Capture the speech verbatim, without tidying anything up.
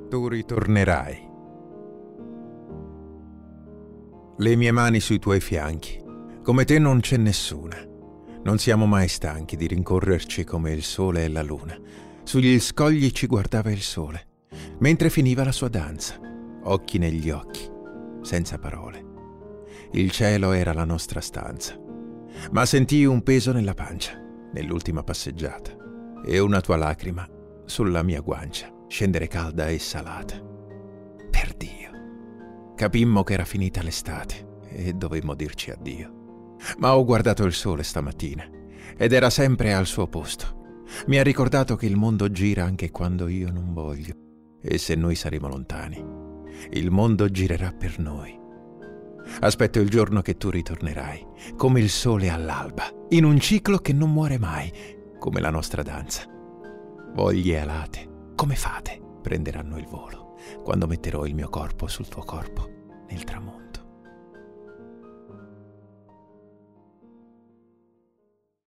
Tu ritornerai. Le mie mani sui tuoi fianchi. Come te non c'è nessuna. Non siamo mai stanchi di rincorrerci come il sole e la luna. Sugli scogli ci guardava il sole, mentre finiva la sua danza, occhi negli occhi, senza parole. Il cielo era la nostra stanza, ma sentii un peso nella pancia, nell'ultima passeggiata, e una tua lacrima sulla mia guancia scendere calda e salata. Perdio. Capimmo che era finita l'estate e dovemmo dirci addio. Ma ho guardato il sole stamattina ed era sempre al suo posto. Mi ha ricordato che il mondo gira anche quando io non voglio, e se noi saremo lontani, il mondo girerà per noi. Aspetto il giorno che tu ritornerai, come il sole all'alba, in un ciclo che non muore mai, come la nostra danza. Voglie alate, come fate, prenderanno il volo, quando metterò il mio corpo sul tuo corpo, nel tramonto.